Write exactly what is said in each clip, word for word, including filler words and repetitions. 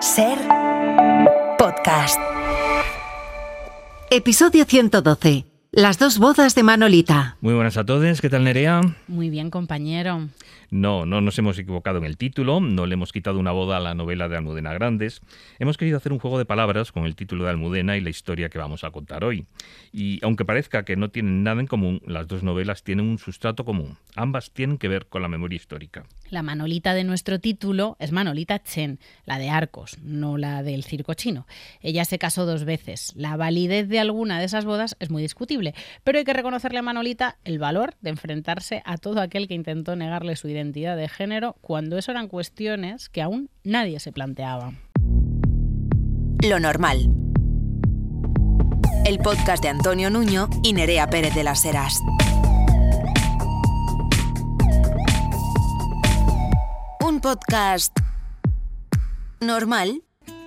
Ser podcast. Episodio ciento doce. Las dos bodas de Manolita. Muy buenas a todos, ¿qué tal, Nerea? Muy bien, compañero. No, no nos hemos equivocado en el título, no le hemos quitado una boda a la novela de Almudena Grandes. Hemos querido hacer un juego de palabras con el título de Almudena y la historia que vamos a contar hoy. Y aunque parezca que no tienen nada en común, las dos novelas tienen un sustrato común. Ambas tienen que ver con la memoria histórica. La Manolita de nuestro título es Manolita Chen, la de Arcos, no la del circo chino. Ella se casó dos veces. La validez de alguna de esas bodas es muy discutible, pero hay que reconocerle a Manolita el valor de enfrentarse a todo aquel que intentó negarle su identidad de género cuando eso eran cuestiones que aún nadie se planteaba. Lo normal. El podcast de Antonio Nuño y Nerea Pérez de las Heras. Un podcast normal.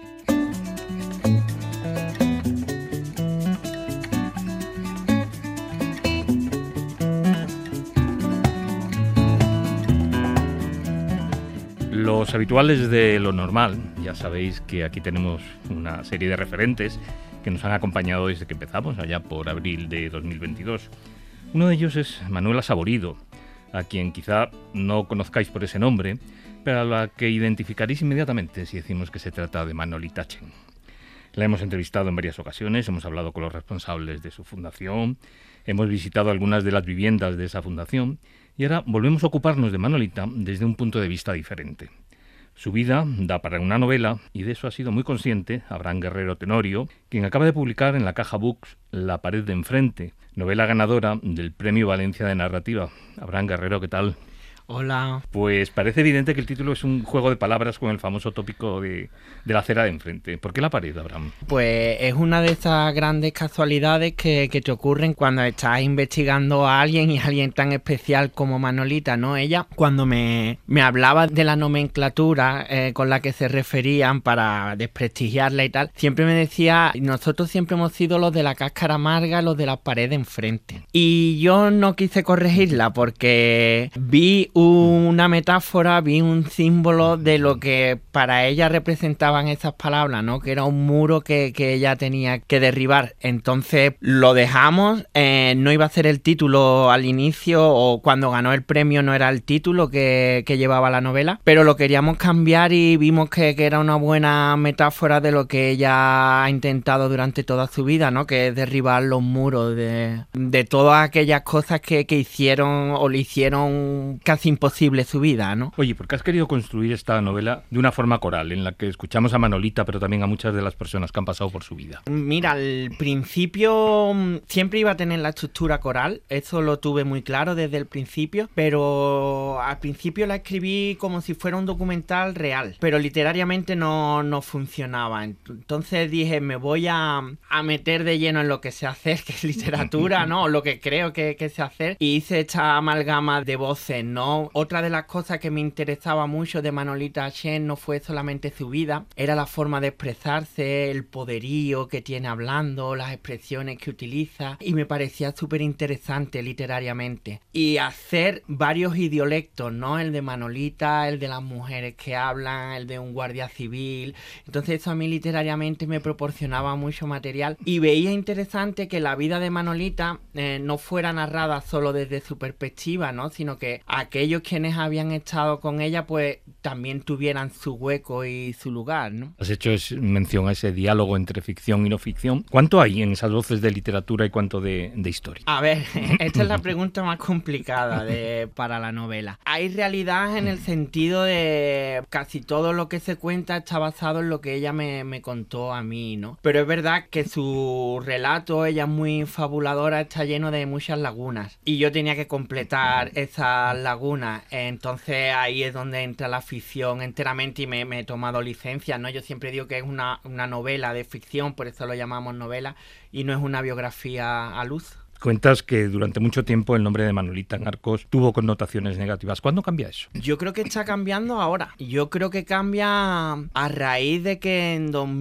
Los habituales de Lo Normal, ya sabéis que aquí tenemos una serie de referentes que nos han acompañado desde que empezamos, allá por abril de dos mil veintidós. Uno de ellos es Manuela Saborido, a quien quizá no conozcáis por ese nombre, pero a la que identificaréis inmediatamente si decimos que se trata de Manolita Chen. La hemos entrevistado en varias ocasiones, hemos hablado con los responsables de su fundación, hemos visitado algunas de las viviendas de esa fundación y ahora volvemos a ocuparnos de Manolita desde un punto de vista diferente. Su vida da para una novela y de eso ha sido muy consciente Abraham Guerrero Tenorio, quien acaba de publicar en la Caja Books La pared de enfrente, novela ganadora del Premio Valencia de Narrativa. Abraham Guerrero, ¿qué tal? Hola. Pues parece evidente que el título es un juego de palabras con el famoso tópico de, de la acera de enfrente. ¿Por qué la pared, Abraham? Pues es una de esas grandes casualidades que, que te ocurren cuando estás investigando a alguien y a alguien tan especial como Manolita, ¿no? Ella, cuando me, me hablaba de la nomenclatura eh, con la que se referían para desprestigiarla y tal, siempre me decía, nosotros siempre hemos sido los de la cáscara amarga, los de la pared de enfrente. Y yo no quise corregirla porque vi una metáfora, vi un símbolo de lo que para ella representaban esas palabras, ¿no? Que era un muro que, que ella tenía que derribar. Entonces lo dejamos, eh, no iba a ser el título al inicio o cuando ganó el premio no era el título que, que llevaba la novela, pero lo queríamos cambiar y vimos que, que era una buena metáfora de lo que ella ha intentado durante toda su vida, ¿no? Que es derribar los muros de, de todas aquellas cosas que, que hicieron o le hicieron casi imposible su vida, ¿no? Oye, ¿por qué has querido construir esta novela de una forma coral, en la que escuchamos a Manolita, pero también a muchas de las personas que han pasado por su vida? Mira, al principio siempre iba a tener la estructura coral, eso lo tuve muy claro desde el principio, pero al principio la escribí como si fuera un documental real, pero literariamente no, no funcionaba. Entonces dije, me voy a, a meter de lleno en lo que sé hacer, que es literatura, ¿no? Lo que creo que, que sé hacer, y hice esta amalgama de voces, ¿no? Otra de las cosas que me interesaba mucho de Manolita Chen no fue solamente su vida, era la forma de expresarse, el poderío que tiene hablando, las expresiones que utiliza, y me parecía súper interesante literariamente. Y hacer varios idiolectos, ¿no? El de Manolita, el de las mujeres que hablan, el de un guardia civil. Entonces eso a mí literariamente me proporcionaba mucho material y veía interesante que la vida de Manolita eh, no fuera narrada solo desde su perspectiva, ¿no? Sino que aquellos quienes habían estado con ella pues también tuvieran su hueco y su lugar, ¿no? Has hecho mención a ese diálogo entre ficción y no ficción. ¿Cuánto hay en esas voces de literatura y cuánto de, de historia? A ver, esta es la pregunta más complicada de, para la novela. Hay realidad en el sentido de casi todo lo que se cuenta está basado en lo que ella me, me contó a mí, ¿no? Pero es verdad que su relato, ella es muy fabuladora, está lleno de muchas lagunas y yo tenía que completar esas lagunas. Entonces ahí es donde entra la ficción enteramente y me, me he tomado licencia, ¿no? Yo siempre digo que es una, una novela de ficción, por eso lo llamamos novela, y no es una biografía a luz. Cuentas que durante mucho tiempo el nombre de Manolita en Arcos tuvo connotaciones negativas. ¿Cuándo cambia eso? Yo creo que está cambiando ahora. Yo creo que cambia a raíz de que en dos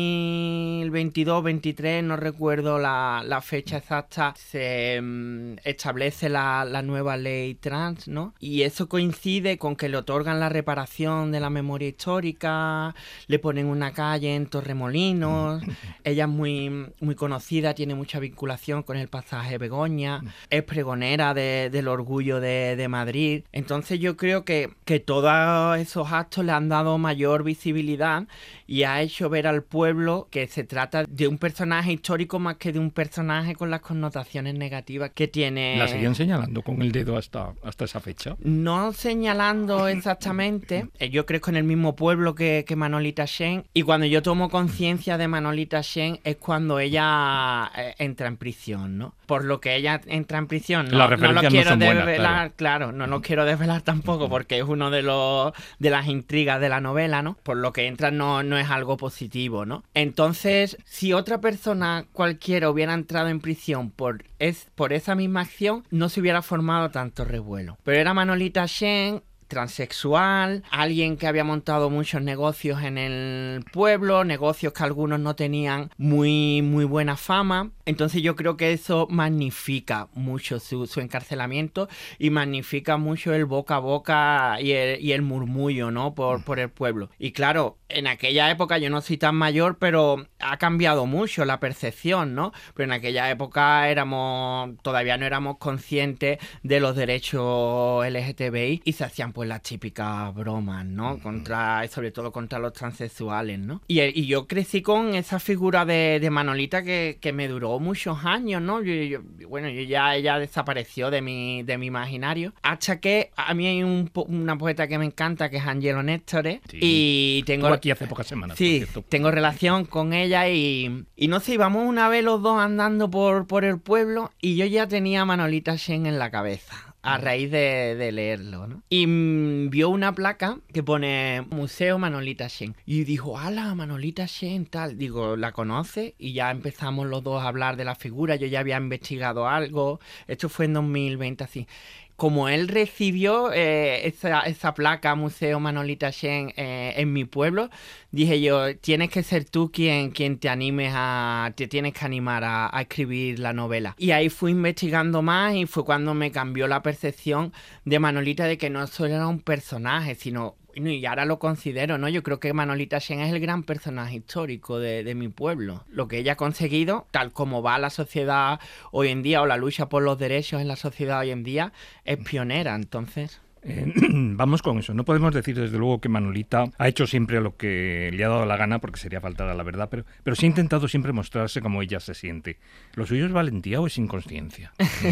mil veintidós veintitrés, no recuerdo la, la fecha exacta, se um, establece la, la nueva ley trans, ¿no? Y eso coincide con que le otorgan la reparación de la memoria histórica, le ponen una calle en Torremolinos, ella es muy, muy conocida, tiene mucha vinculación con el pasaje Begoña, es pregonera de, del orgullo de, de Madrid. Entonces yo creo que, que todos esos actos le han dado mayor visibilidad y ha hecho ver al pueblo que se trata de un personaje histórico más que de un personaje con las connotaciones negativas que tiene. ¿La seguían señalando con el dedo hasta, hasta esa fecha? No señalando exactamente. Yo crezco en el mismo pueblo que, que Manolita Shen, y cuando yo tomo conciencia de Manolita Shen es cuando ella eh, entra en prisión, ¿no? Por lo que ella entra en prisión. No, Las no lo quiero no son buenas, desvelar, claro. claro, no lo quiero desvelar tampoco porque es uno de los de las intrigas de la novela, ¿no? Por lo que entra no, no es algo positivo, ¿no? Entonces, si otra persona cualquiera hubiera entrado en prisión por, es, por esa misma acción, no se hubiera formado tanto revuelo. Pero era Manolita Shen, transexual, alguien que había montado muchos negocios en el pueblo, negocios que algunos no tenían muy, muy buena fama. Entonces yo creo que eso magnifica mucho su, su encarcelamiento y magnifica mucho el boca a boca y el, y el murmullo, ¿no? Por, por el pueblo. Y claro, en aquella época, yo no soy tan mayor, pero ha cambiado mucho la percepción, ¿no? Pero en aquella época éramos, todavía no éramos conscientes de los derechos L G T B I y se hacían pues las típicas bromas, ¿no? Contra, sobre todo contra los transexuales, ¿no? Y, y yo crecí con esa figura de, de Manolita que, que me duró muchos años, ¿no? Yo, yo, bueno, yo ya ella desapareció de mi, de mi imaginario. Hasta que a mí hay un, una poeta que me encanta, que es Angelo Néstore, sí. Y tengo... aquí hace pocas semanas. Sí, tengo relación con ella y, y no sé, íbamos una vez los dos andando por, por el pueblo y yo ya tenía a Manolita Shen en la cabeza a raíz de, de leerlo, ¿no? Y mmm, vio una placa que pone Museo Manolita Shen y dijo, ¡hala, Manolita Shen, tal! Digo, ¿la conoce? Y ya empezamos los dos a hablar de la figura, yo ya había investigado algo, esto fue en dos mil veinte, así. Como él recibió eh, esa, esa placa Museo Manolita Shen eh, en mi pueblo, dije yo, tienes que ser tú quien, quien te animes a... te tienes que animar a, a escribir la novela. Y ahí fui investigando más y fue cuando me cambió la percepción de Manolita de que no solo era un personaje, sino... Y ahora lo considero, ¿no? Yo creo que Manolita Shen es el gran personaje histórico de, de mi pueblo. Lo que ella ha conseguido, tal como va la sociedad hoy en día, o la lucha por los derechos en la sociedad hoy en día, es pionera, entonces... Eh, vamos con eso. No podemos decir desde luego que Manolita ha hecho siempre lo que le ha dado la gana, porque sería faltar a la verdad, pero, pero sí ha intentado siempre mostrarse como ella se siente. ¿Lo suyo es valentía o es inconsciencia?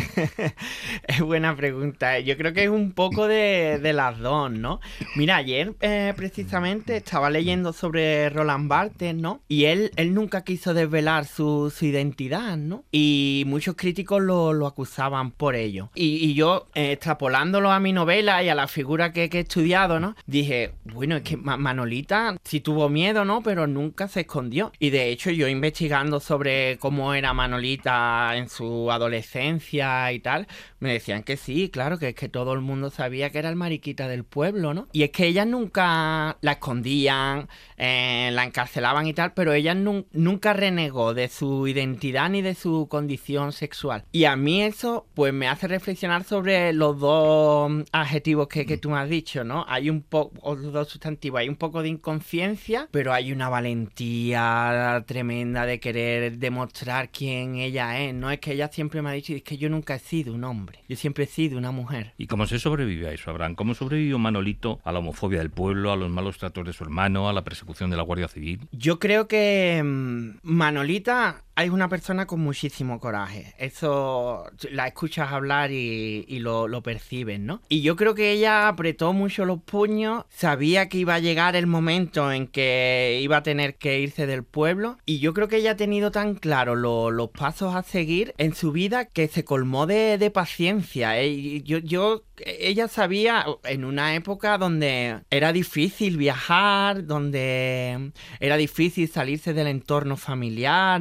Es buena pregunta. Yo creo que es un poco de, de las dos, ¿no? Mira, ayer eh, precisamente estaba leyendo sobre Roland Barthes, ¿no? Y él, él nunca quiso desvelar su, su identidad, ¿no? Y muchos críticos lo, lo acusaban por ello. Y, y yo, eh, extrapolándolo a mi novela y a la figura que, que he estudiado, ¿no? Dije, bueno, es que Manolita sí tuvo miedo, ¿no? Pero nunca se escondió. Y de hecho, yo investigando sobre cómo era Manolita en su adolescencia y tal, me decían que sí, claro, que es que todo el mundo sabía que era el mariquita del pueblo, ¿no? Y es que ellas nunca la escondían, eh, la encarcelaban y tal, pero ella nu- nunca renegó de su identidad ni de su condición sexual. Y a mí eso, pues me hace reflexionar sobre los dos adjetivos que, que tú me has dicho, ¿no? Hay un poco, los dos sustantivos, hay un poco de inconsciencia, pero hay una valentía tremenda de querer demostrar quién ella es, ¿no? Es que ella siempre me ha dicho, es que yo nunca he sido un hombre, yo siempre he sido una mujer. ¿Y cómo se sobrevive a eso, Abraham? ¿Cómo sobrevivió Manolito a la homofobia del pueblo, a los malos tratos de su hermano, a la persecución de la Guardia Civil? Yo creo que mmm, Manolita es una persona con muchísimo coraje. Eso la escuchas hablar y, y lo, lo percibes, ¿no? Y yo creo que ella apretó mucho los puños, sabía que iba a llegar el momento en que iba a tener que irse del pueblo, y yo creo que ella ha tenido tan claro lo, los pasos a seguir en su vida que se colmó de, de paciencia. ¿eh? Yo, yo, ella sabía, en una época donde era difícil viajar, donde era difícil salirse del entorno familiar, ¿no?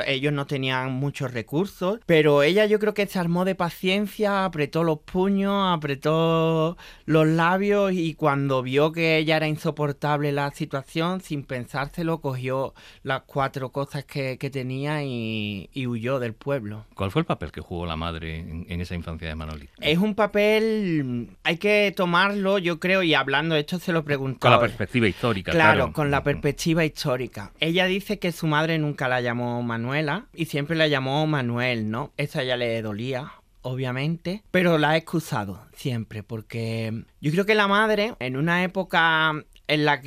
ellos no tenían muchos recursos, pero ella yo creo que se armó de paciencia, apretó los puños, apretó los labios y cuando vio que ella era insoportable la situación, sin pensárselo, cogió las cuatro cosas que, que tenía y, y huyó del pueblo. ¿Cuál fue el papel que jugó la madre en, en esa infancia de Manolita? Es un papel, hay que tomarlo, yo creo, y hablando de esto se lo preguntaba. Con la perspectiva histórica, claro. Claro, con la perspectiva histórica. Ella dice que su madre nunca la llamó Manuela y siempre la llamó Manuel, ¿no? Eso a ella le dolía, obviamente, pero la ha excusado siempre, porque yo creo que la madre, en una época en la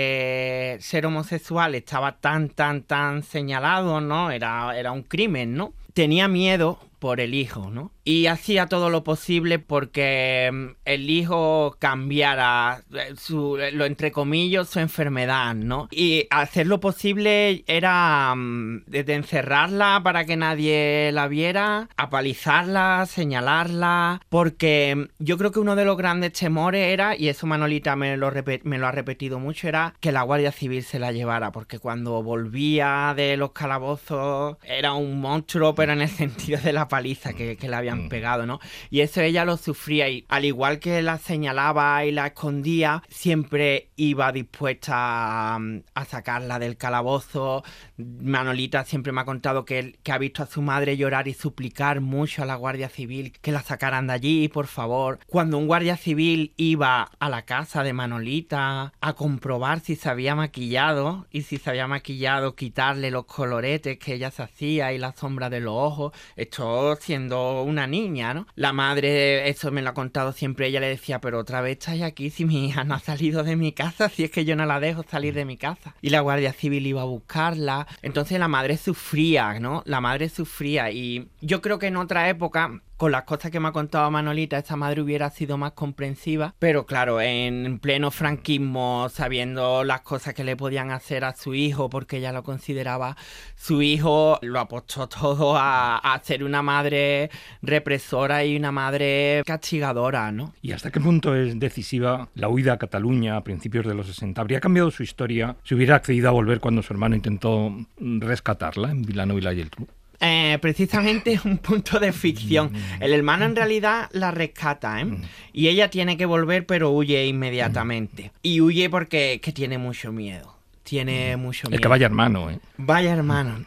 que ser homosexual estaba tan, tan, tan señalado, ¿no? Era, era un crimen, ¿no? Tenía miedo por el hijo, ¿no? Y hacía todo lo posible porque el hijo cambiara su, lo entre comillas, su enfermedad, ¿no? Y hacer lo posible era desde encerrarla para que nadie la viera, apalizarla, señalarla, porque yo creo que uno de los grandes temores era, y eso Manolita me lo, me lo ha repetido mucho, era que la Guardia Civil se la llevara, porque cuando volvía de los calabozos era un monstruo, pero en el sentido de la paliza que, que le habían pegado, ¿no? Y eso ella lo sufría y al igual que la señalaba y la escondía, siempre iba dispuesta a, a sacarla del calabozo. Manolita siempre me ha contado que, que ha visto a su madre llorar y suplicar mucho a la Guardia Civil que la sacaran de allí, por favor. Cuando un guardia civil iba a la casa de Manolita a comprobar si se había maquillado y si se había maquillado quitarle los coloretes que ella se hacía y la sombra de los ojos, esto siendo una niña, ¿no? La madre, eso me lo ha contado siempre, ella le decía, pero otra vez estáis aquí si mi hija no ha salido de mi casa, si es que yo no la dejo salir de mi casa. Y la Guardia Civil iba a buscarla. Entonces la madre sufría, ¿no? La madre sufría y yo creo que en otra época, con las cosas que me ha contado Manolita, esta madre hubiera sido más comprensiva, pero claro, en pleno franquismo, sabiendo las cosas que le podían hacer a su hijo, porque ella lo consideraba su hijo, lo apostó todo a, a ser una madre represora y una madre castigadora, ¿no? ¿Y hasta qué punto es decisiva la huida a Cataluña a principios de los sesenta? ¿Habría cambiado su historia si hubiera accedido a volver cuando su hermano intentó rescatarla en Vilanova y la Geltrú? Eh, precisamente es un punto de ficción. El hermano en realidad la rescata, ¿eh? Y ella tiene que volver, pero huye inmediatamente. Y huye porque que tiene mucho miedo. Tiene mucho miedo. Es que vaya hermano, ¿eh? Vaya hermano.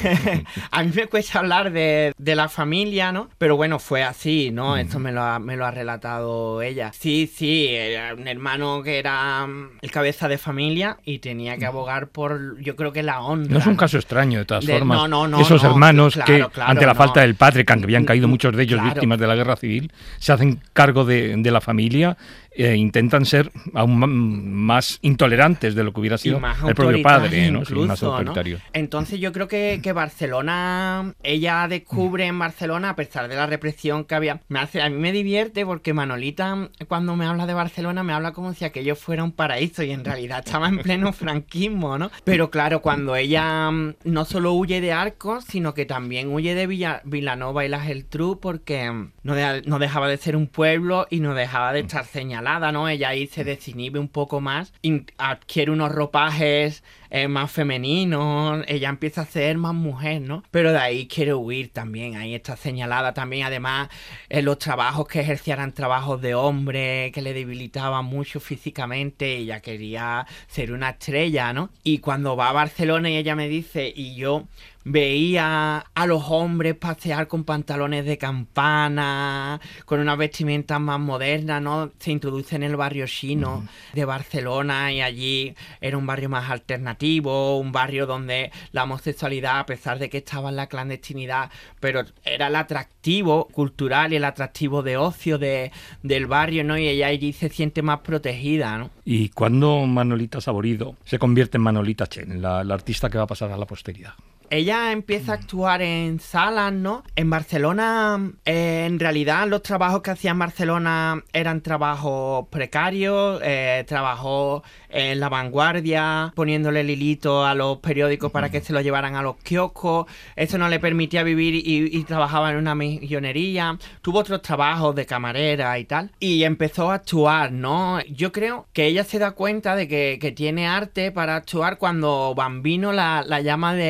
A mí me cuesta hablar de, de la familia, ¿no? Pero bueno, fue así, ¿no? Esto me lo, ha, me lo ha relatado ella. Sí, sí, era un hermano que era el cabeza de familia y tenía que abogar por, yo creo que la honra. No es un caso extraño, de todas de, formas. No, no, no. Esos no, hermanos claro, que, claro, ante la no. falta del padre, que habían caído muchos de ellos claro. víctimas de la guerra civil, se hacen cargo de, de la familia e intentan ser aún más intolerantes de lo que hubiera sido el propio padre, ¿no? Incluso, sí, más autoritario. ¿no? Entonces yo creo que, que Barcelona, ella descubre en Barcelona, a pesar de la represión que había, me hace, a mí me divierte porque Manolita cuando me habla de Barcelona me habla como si aquello fuera un paraíso y en realidad estaba en pleno franquismo, ¿no? Pero claro, cuando ella no solo huye de Arcos, sino que también huye de Villa, Vilanova y la Geltrú porque no, de, no dejaba de ser un pueblo y no dejaba de estar señalada, ¿no? Ella ahí se desinhibe un poco más, adquiere unos ropajes eh, más femeninos, ella empieza a ser más mujer, ¿no? Pero de ahí quiere huir también, ahí está señalada también, además, en los trabajos que ejercía eran trabajos de hombre, que le debilitaban mucho físicamente, ella quería ser una estrella, ¿no? Y cuando va a Barcelona y ella me dice, y yo veía a los hombres pasear con pantalones de campana, con unas vestimentas más modernas, ¿no? Se introduce en el barrio chino uh-huh. de Barcelona y allí era un barrio más alternativo, un barrio donde la homosexualidad, a pesar de que estaba en la clandestinidad, pero era el atractivo cultural y el atractivo de ocio de, del barrio, ¿no? Y ella allí se siente más protegida, ¿no? ¿Y cuándo Manolita Saborido se convierte en Manolita Chen, la, la artista que va a pasar a la posteridad? Ella empieza a actuar en salas, ¿no? En Barcelona, eh, en realidad los trabajos que hacía en Barcelona eran trabajos precarios, eh, trabajos en La Vanguardia, poniéndole el hilito a los periódicos para que se lo llevaran a los kioscos. Eso no le permitía vivir y, y trabajaba en una millonería. Tuvo otros trabajos de camarera y tal. Y empezó a actuar, ¿no? Yo creo que ella se da cuenta de que, que tiene arte para actuar cuando Bambino la, la llama de, de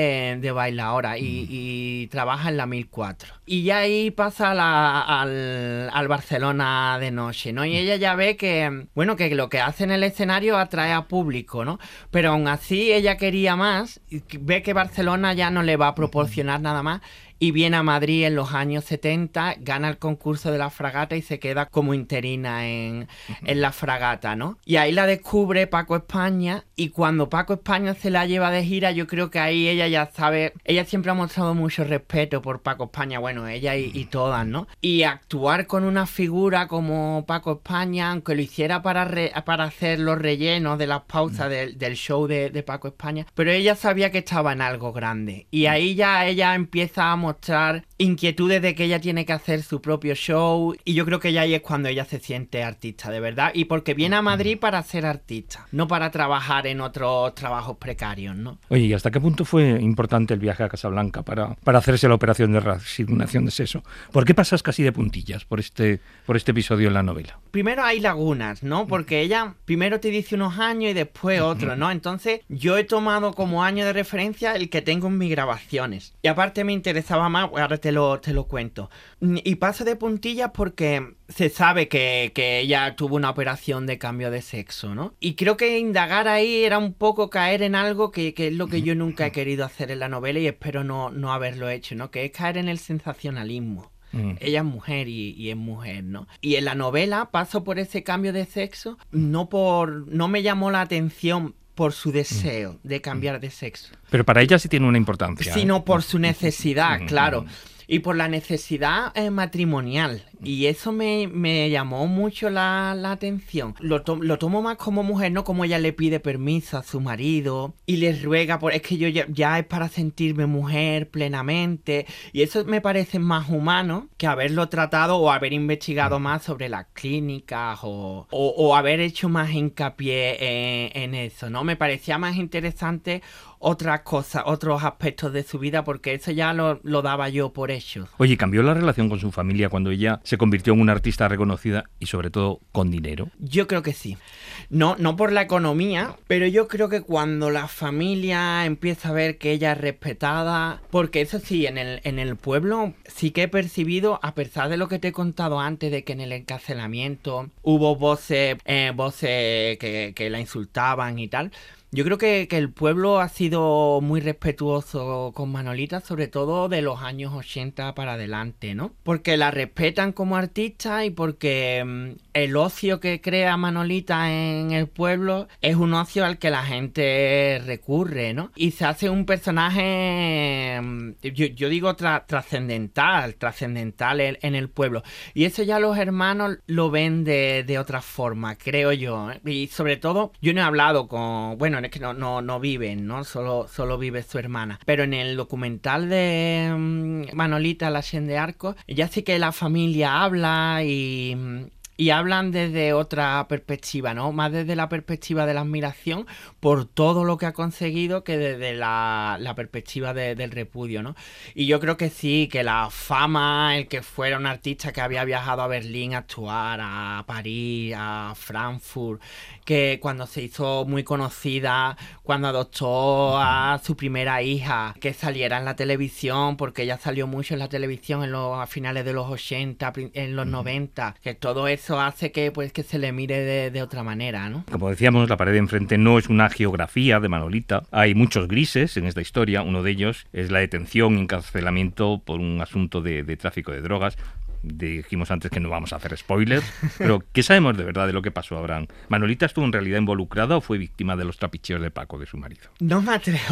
de bailaora y, y trabaja en la mil cuatro. Y ya ahí pasa la, al, al Barcelona de noche, ¿no? Y ella ya ve que, bueno, que lo que hace en el escenario atrae a público, ¿no? Pero aún así ella quería más, y ve que Barcelona ya no le va a proporcionar nada más. Y viene a Madrid en los años setenta, gana el concurso de la fragata y se queda como interina en, en la fragata, ¿no? Y ahí la descubre Paco España, y cuando Paco España se la lleva de gira, yo creo que ahí ella ya sabe, ella siempre ha mostrado mucho respeto por Paco España, bueno, ella y, y todas, ¿no? Y actuar con una figura como Paco España, aunque lo hiciera para, re, para hacer los rellenos de las pausas del, del show de, de Paco España, pero ella sabía que estaba en algo grande. Y ahí ya ella empieza a mostrar inquietudes de que ella tiene que hacer su propio show, y yo creo que ya ahí es cuando ella se siente artista de verdad, y porque viene a Madrid para ser artista, no para trabajar en otros trabajos precarios, ¿no? Oye, ¿y hasta qué punto fue importante el viaje a Casablanca para, para hacerse la operación de reasignación de sexo? ¿Por qué pasas casi de puntillas por este, por este episodio en la novela? Primero hay lagunas, ¿no? Porque ella primero te dice unos años y después otros, ¿no? Entonces yo he tomado como año de referencia el que tengo en mis grabaciones, y aparte me interesaba más, ahora te lo, te lo cuento. Y paso de puntillas porque se sabe que, que ella tuvo una operación de cambio de sexo, ¿no? Y creo que indagar ahí era un poco caer en algo que, que es lo que yo nunca he querido hacer en la novela, y espero no, no haberlo hecho, ¿no? Que es caer en el sensacionalismo. Mm. Ella es mujer y, y es mujer, ¿no? Y en la novela paso por ese cambio de sexo, no por no me llamó la atención por su deseo mm. de cambiar de sexo. Pero para ella sí tiene una importancia. Sino ¿eh? por su necesidad, claro. Y por la necesidad eh, matrimonial. Y eso me, me llamó mucho la, la atención. Lo, to, lo tomo más como mujer, no como ella le pide permiso a su marido y le ruega por... Es que yo ya, ya es para sentirme mujer plenamente. Y eso me parece más humano que haberlo tratado o haber investigado más sobre las clínicas o, o, o haber hecho más hincapié en, en eso, ¿no? Me parecía más interesante otras cosas, otros aspectos de su vida, porque eso ya lo, lo daba yo por hecho. Oye, ¿cambió la relación con su familia cuando ella se convirtió en una artista reconocida y sobre todo con dinero? Yo creo que sí. No, no por la economía, pero yo creo que cuando la familia empieza a ver que ella es respetada, porque eso sí, en el, en el pueblo sí que he percibido, a pesar de lo que te he contado antes, de que en el encarcelamiento hubo voces, eh, voces que, que la insultaban y tal. Yo creo que, que el pueblo ha sido muy respetuoso con Manolita, sobre todo de los años ochenta para adelante, ¿no? Porque la respetan como artista y porque mmm, el ocio que crea Manolita en el pueblo es un ocio al que la gente recurre, ¿no? Y se hace un personaje, mmm, yo, yo digo tra- trascendental, trascendental en, en el pueblo. Y eso ya los hermanos lo ven de, de otra forma, creo yo, ¿eh? Y sobre todo, yo no he hablado con... Bueno, es que no, no, no viven, ¿no? Solo, solo vive su hermana. Pero en el documental de um, Manolita, la Xen de Arcos, ya sí que la familia habla y... Y hablan desde otra perspectiva, ¿no? Más desde la perspectiva de la admiración por todo lo que ha conseguido que desde la, la perspectiva de, del repudio, ¿no? Y yo creo que sí, que la fama, el que fuera un artista que había viajado a Berlín a actuar, a París, a Frankfurt, que cuando se hizo muy conocida, cuando adoptó a su primera hija, que saliera en la televisión, porque ella salió mucho en la televisión en los, a finales de los ochenta, en los noventa, que todo eso hace que pues que se le mire de, de otra manera, ¿no? Como decíamos, la pared de enfrente no es una geografía de Manolita. Hay muchos grises en esta historia. Uno de ellos es la detención y encarcelamiento por un asunto de, de tráfico de drogas. Dijimos antes que no vamos a hacer spoilers, pero ¿qué sabemos de verdad de lo que pasó a Abraham? ¿Manolita estuvo en realidad involucrada o fue víctima de los trapicheos de Paco, de su marido? No me atrevo.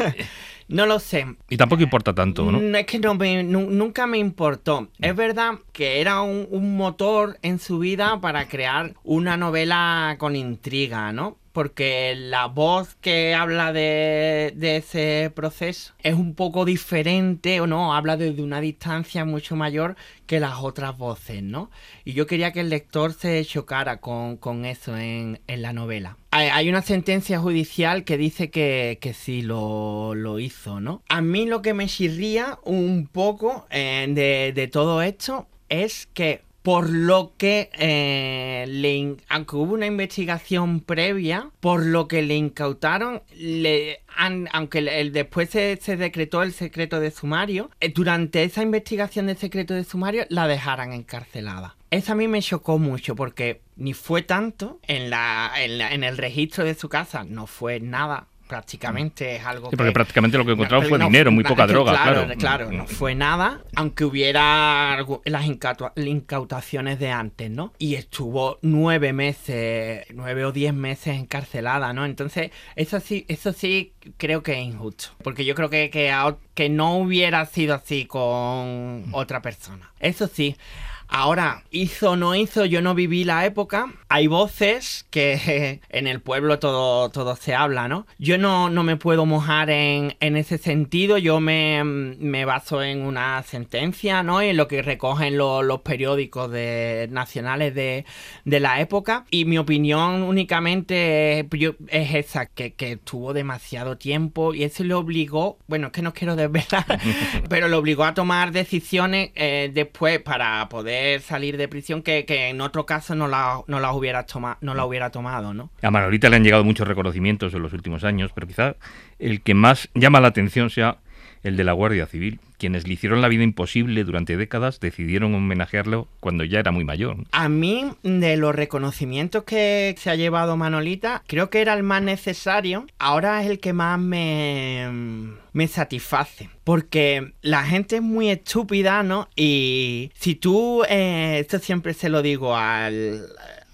No lo sé. Y tampoco importa tanto, ¿no? Es que no me, nu, nunca me importó. Es verdad que era un, un motor en su vida para crear una novela con intriga, ¿no? Porque la voz que habla de, de ese proceso es un poco diferente, o no, habla desde una distancia mucho mayor que las otras voces, ¿no? Y yo quería que el lector se chocara con, con eso en, en la novela. Hay, hay una sentencia judicial que dice que, que sí lo, lo hizo, ¿no? A mí lo que me chirría un poco eh, de, de todo esto es que por lo que, eh, le, aunque hubo una investigación previa, por lo que le incautaron, le, an, aunque el, el, después se, se decretó el secreto de sumario, eh, durante esa investigación del secreto de sumario la dejaran encarcelada. Eso a mí me chocó mucho porque ni fue tanto, en, la, en, la, en el registro de su casa no fue nada. Prácticamente es algo sí, porque que... prácticamente lo que encontraron no, fue no, dinero, muy no, poca droga, claro. Claro, claro, no fue nada, aunque hubiera las incautaciones de antes, ¿no? Y estuvo nueve meses, nueve o diez meses encarcelada, ¿no? Entonces, eso sí, eso sí creo que es injusto. Porque yo creo que, que, que no hubiera sido así con otra persona. Eso sí. Ahora, hizo o no hizo, yo no viví la época. Hay voces que en el pueblo todo, todo se habla, ¿no? Yo no, no me puedo mojar en, en ese sentido. Yo me, me baso en una sentencia, ¿no? Y en lo que recogen lo, los periódicos de, nacionales de, de la época. Y mi opinión únicamente es, yo, es esa, que, que tuvo demasiado tiempo y eso le obligó, bueno, es que no quiero desvelar, pero le obligó a tomar decisiones eh, después para poder salir de prisión que, que en otro caso no la, no la hubiera toma, no la hubiera tomado, ¿no? A Manolita le han llegado muchos reconocimientos en los últimos años, pero quizá el que más llama la atención sea el de la Guardia Civil. Quienes le hicieron la vida imposible durante décadas decidieron homenajearlo cuando ya era muy mayor. A mí, de los reconocimientos que se ha llevado Manolita, creo que era el más necesario. Ahora es el que más me, me satisface. Porque la gente es muy estúpida, ¿no? Y si tú, eh, esto siempre se lo digo al...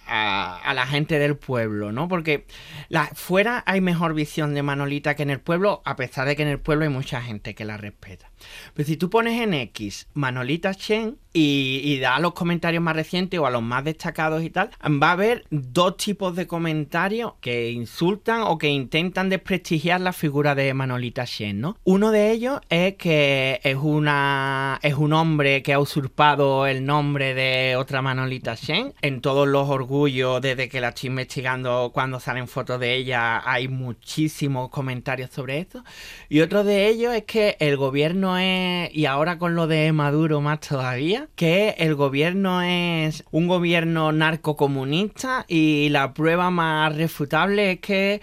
A, a la gente del pueblo, ¿no? Porque la, fuera hay mejor visión de Manolita que en el pueblo, a pesar de que en el pueblo hay mucha gente que la respeta. Pero si tú pones en X Manolita Chen y, y da los comentarios más recientes o a los más destacados y tal, va a haber dos tipos de comentarios que insultan o que intentan desprestigiar la figura de Manolita Chen, ¿no? Uno de ellos es que es una es un hombre que ha usurpado el nombre de otra Manolita Chen. En todos los orgullos, desde que la estoy investigando, cuando salen fotos de ella, hay muchísimos comentarios sobre esto. Y otro de ellos es que el gobierno es, y ahora con lo de Maduro más todavía, que el gobierno es un gobierno narcocomunista y la prueba más refutable es que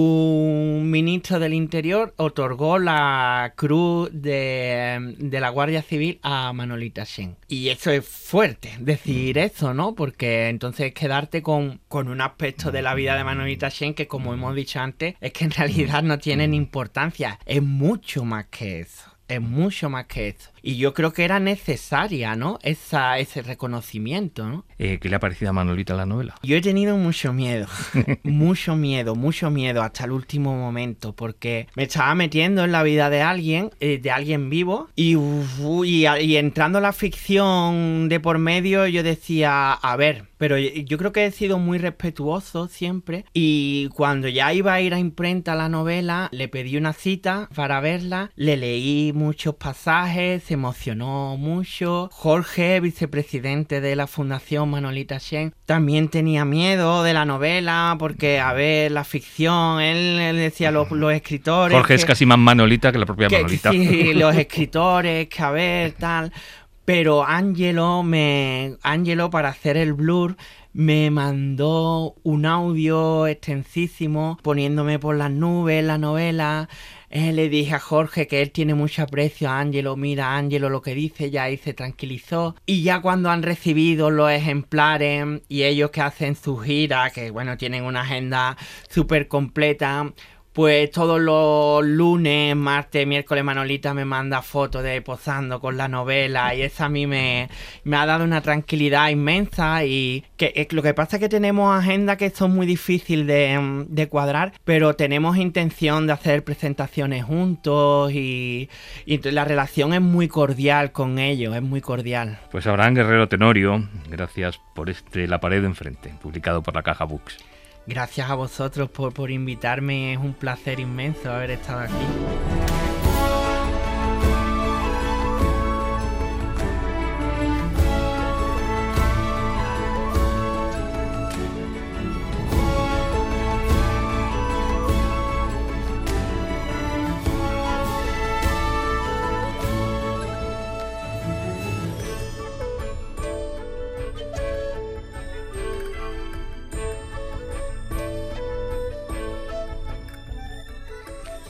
un ministro del Interior otorgó la cruz de, de la Guardia Civil a Manolita Chen. Y eso es fuerte, decir eso, ¿no? Porque entonces quedarte con, con un aspecto de la vida de Manolita Chen que, como hemos dicho antes, es que en realidad no tienen importancia. Es mucho más que eso. Es mucho más que eso. Y yo creo que era necesaria, ¿no? Esa, ese reconocimiento, ¿no? Eh, ¿Qué le ha parecido a Manolita la novela? Yo he tenido mucho miedo. mucho miedo, mucho miedo hasta el último momento. Porque me estaba metiendo en la vida de alguien, eh, de alguien vivo. Y, uh, y, y entrando la ficción de por medio, yo decía, a ver... Pero yo creo que he sido muy respetuoso siempre. Y cuando ya iba a ir a imprenta la novela, le pedí una cita para verla. Le leí muchos pasajes, se emocionó mucho. Jorge, vicepresidente de la Fundación Manolita Chen, también tenía miedo de la novela porque, a ver, la ficción, él, él decía los, los escritores... Jorge que, es casi más Manolita que la propia que, Manolita. Sí, los escritores, que a ver, tal... Pero Ángelo, me, Ángelo, para hacer el blur, me mandó un audio extensísimo poniéndome por las nubes la novela. Eh, le dije a Jorge que él tiene mucho aprecio a Ángelo. Mira, Ángelo lo que dice, ya ahí se tranquilizó. Y ya cuando han recibido los ejemplares y ellos que hacen su gira, que bueno, tienen una agenda súper completa... Pues todos los lunes, martes, miércoles, Manolita me manda fotos de posando con la novela y eso a mí me, me ha dado una tranquilidad inmensa. Y que lo que pasa es que tenemos agendas que son muy difíciles de, de cuadrar, pero tenemos intención de hacer presentaciones juntos y, y la relación es muy cordial con ellos, es muy cordial. Pues Abraham Guerrero Tenorio, gracias por este La pared de enfrente, publicado por la Caja Books. Gracias a vosotros por, por invitarme, es un placer inmenso haber estado aquí.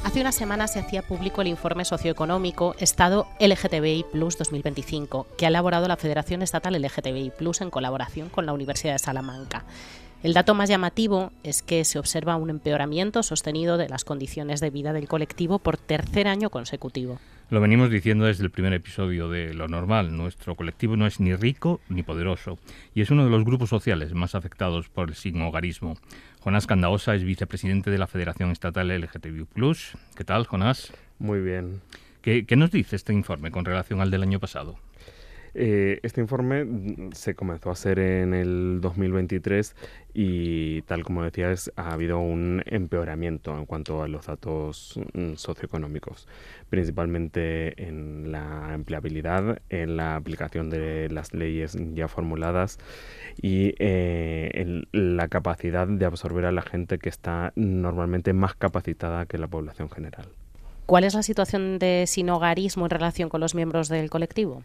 Hace una semana se hacía público el informe socioeconómico Estado L G T B I plus dos mil veinticinco, que ha elaborado la Federación Estatal L G T B I plus en colaboración con la Universidad de Salamanca. El dato más llamativo es que se observa un empeoramiento sostenido de las condiciones de vida del colectivo por tercer año consecutivo. Lo venimos diciendo desde el primer episodio de Lo Normal. Nuestro colectivo no es ni rico ni poderoso y es uno de los grupos sociales más afectados por el sinhogarismo. Jonás Candaosa es vicepresidente de la Federación Estatal L G T B I plus. ¿Qué tal, Jonás? Muy bien. ¿Qué, qué nos dice este informe con relación al del año pasado? Eh, este informe se comenzó a hacer en el dos mil veintitrés y, tal como decías, ha habido un empeoramiento en cuanto a los datos socioeconómicos, principalmente en la empleabilidad, en la aplicación de las leyes ya formuladas y eh, en la capacidad de absorber a la gente que está normalmente más capacitada que la población general. ¿Cuál es la situación de sinhogarismo en relación con los miembros del colectivo?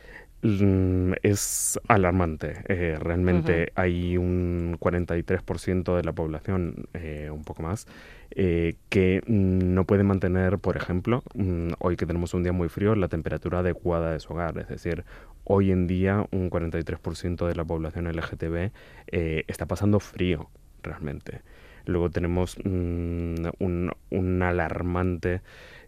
Es alarmante. Eh, realmente uh-huh. hay un cuarenta y tres por ciento de la población, eh, un poco más, eh, que no puede mantener, por ejemplo, hoy que tenemos un día muy frío, la temperatura adecuada de su hogar. Es decir, hoy en día un cuarenta y tres por ciento de la población L G T B eh, está pasando frío, realmente. Luego tenemos mm, un, un alarmante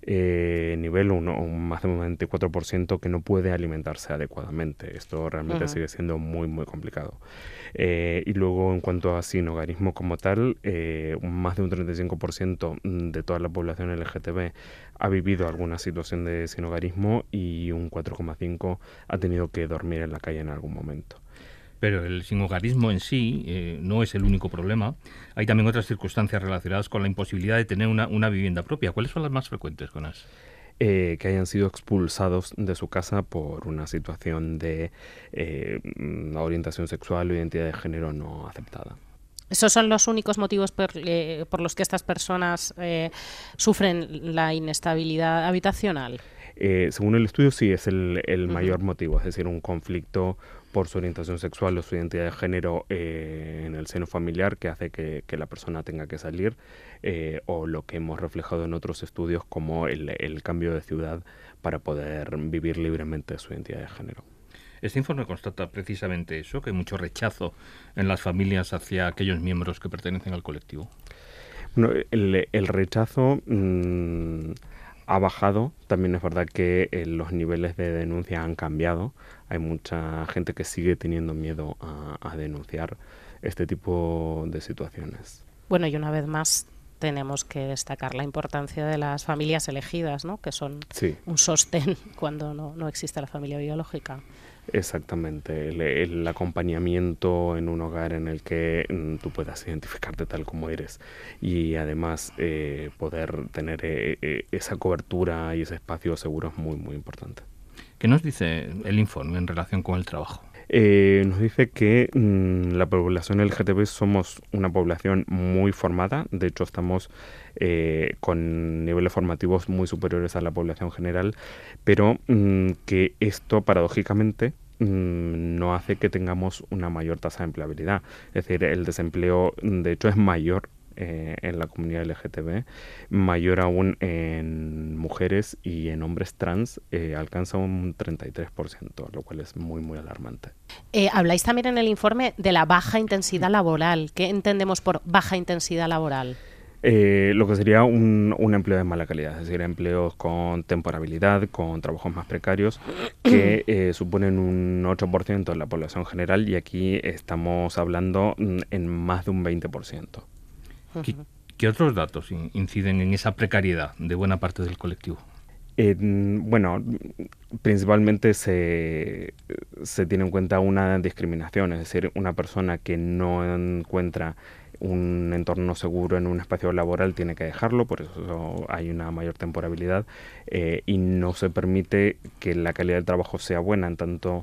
eh, nivel, uno, un, más de un veinticuatro por ciento que no puede alimentarse adecuadamente. Esto realmente uh-huh. sigue siendo muy, muy complicado. Eh, y luego, en cuanto a sinhogarismo como tal, eh, más de un treinta y cinco por ciento de toda la población L G T B ha vivido alguna situación de sinhogarismo y un cuatro coma cinco por ciento ha tenido que dormir en la calle en algún momento. Pero el sinhogarismo en sí eh, no es el único problema. Hay también otras circunstancias relacionadas con la imposibilidad de tener una, una vivienda propia. ¿Cuáles son las más frecuentes, Jonás? Eh, que hayan sido expulsados de su casa por una situación de eh, orientación sexual o identidad de género no aceptada. ¿Esos son los únicos motivos por, eh, por los que estas personas eh, sufren la inestabilidad habitacional? Eh, según el estudio, sí, es el, el uh-huh. mayor motivo, es decir, un conflicto por su orientación sexual o su identidad de género eh, en el seno familiar que hace que, que la persona tenga que salir, eh, o lo que hemos reflejado en otros estudios como el, el cambio de ciudad para poder vivir libremente su identidad de género. Este informe constata precisamente eso, que hay mucho rechazo en las familias hacia aquellos miembros que pertenecen al colectivo. Bueno, el, el rechazo mmm, ha bajado. También es verdad que eh, los niveles de denuncia han cambiado. Hay mucha gente que sigue teniendo miedo a, a denunciar este tipo de situaciones. Bueno, y una vez más tenemos que destacar la importancia de las familias elegidas, ¿no? Que son sí. un sostén cuando no, no existe la familia biológica. Exactamente, el, el acompañamiento en un hogar en el que mm, tú puedas identificarte tal como eres y además eh, poder tener eh, eh, esa cobertura y ese espacio seguro es muy, muy importante. ¿Qué nos dice el informe en relación con el trabajo? Eh, nos dice que mmm, la población L G T B somos una población muy formada. De hecho, estamos eh, con niveles formativos muy superiores a la población general, pero mmm, que esto, paradójicamente, mmm, no hace que tengamos una mayor tasa de empleabilidad. Es decir, el desempleo, de hecho, es mayor Eh, en la comunidad L G T B, mayor aún en mujeres y en hombres trans, eh, alcanza un treinta y tres por ciento, lo cual es muy, muy alarmante. Eh, habláis también en el informe de la baja intensidad laboral. ¿Qué entendemos por baja intensidad laboral? Eh, lo que sería un, un empleo de mala calidad, es decir, empleos con temporalidad, con trabajos más precarios, que eh, suponen un ocho por ciento de la población general y aquí estamos hablando en más de un veinte por ciento. ¿Qué, ¿Qué otros datos inciden en esa precariedad de buena parte del colectivo? Eh, bueno, principalmente se, se tiene en cuenta una discriminación, es decir, una persona que no encuentra un entorno seguro en un espacio laboral tiene que dejarlo, por eso hay una mayor temporalidad eh, y no se permite que la calidad del trabajo sea buena, en tanto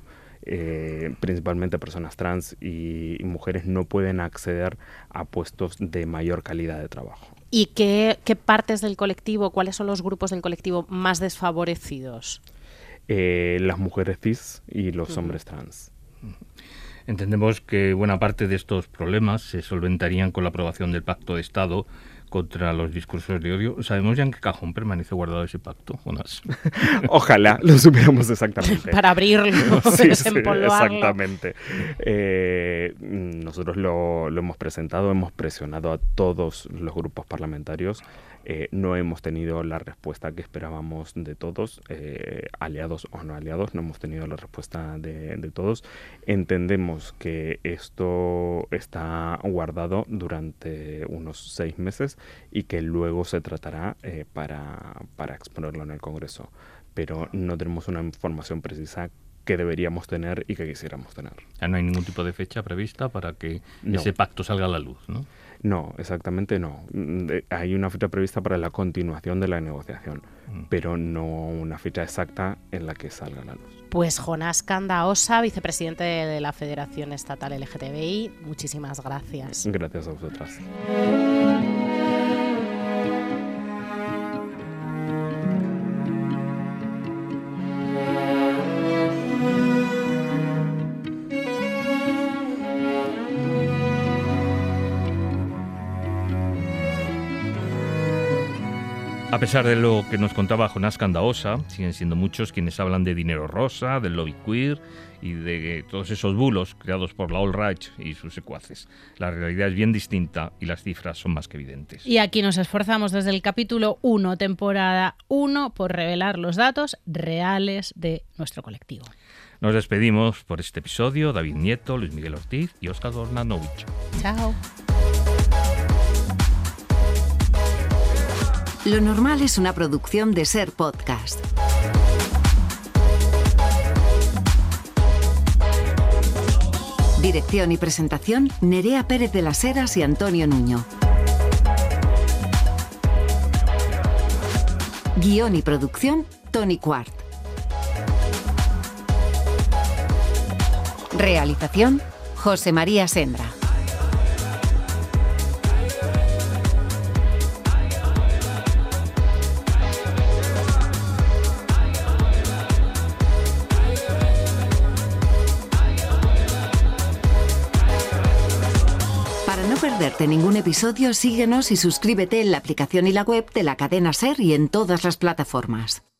Eh, principalmente personas trans y, y mujeres no pueden acceder a puestos de mayor calidad de trabajo. ¿Y qué, qué partes del colectivo, cuáles son los grupos del colectivo más desfavorecidos? Eh, las mujeres cis y los uh-huh. hombres trans. Entendemos que buena parte de estos problemas se solventarían con la aprobación del Pacto de Estado contra los discursos de odio. ¿Sabemos ya en qué cajón permanece guardado ese pacto, Jonás? Ojalá lo supiéramos exactamente. Para abrirlo, sí, desempolvarlo. Sí, exactamente. Eh, nosotros lo, lo hemos presentado, hemos presionado a todos los grupos parlamentarios. Eh, no hemos tenido la respuesta que esperábamos de todos, eh, aliados o no aliados, no hemos tenido la respuesta de, de todos. Entendemos que esto está guardado durante unos seis meses y que luego se tratará eh, para, para exponerlo en el Congreso, pero no tenemos una información precisa que deberíamos tener y que quisiéramos tener. No hay ningún tipo de fecha prevista para que no. ese pacto salga a la luz, ¿no? No, exactamente no. Hay una fecha prevista para la continuación de la negociación, mm. pero no una fecha exacta en la que salga a la luz. Pues Jonás Candaosa, vicepresidente de la Federación Estatal L G T B I, muchísimas gracias. Gracias a vosotras. A pesar de lo que nos contaba Jonás Candaosa, siguen siendo muchos quienes hablan de dinero rosa, del lobby queer y de todos esos bulos creados por la alt-right y sus secuaces. La realidad es bien distinta y las cifras son más que evidentes. Y aquí nos esforzamos desde el capítulo uno, temporada uno, por revelar los datos reales de nuestro colectivo. Nos despedimos por este episodio. David Nieto, Luis Miguel Ortiz y Óscar Dornanovich. Chao. Lo normal es una producción de Ser Podcast. Dirección y presentación, Nerea Pérez de las Heras y Antonio Nuño. Guión y producción, Tony Quart. Realización, José María Sendra. Para no perderte ningún episodio, síguenos y suscríbete en la aplicación y la web de la cadena SER y en todas las plataformas.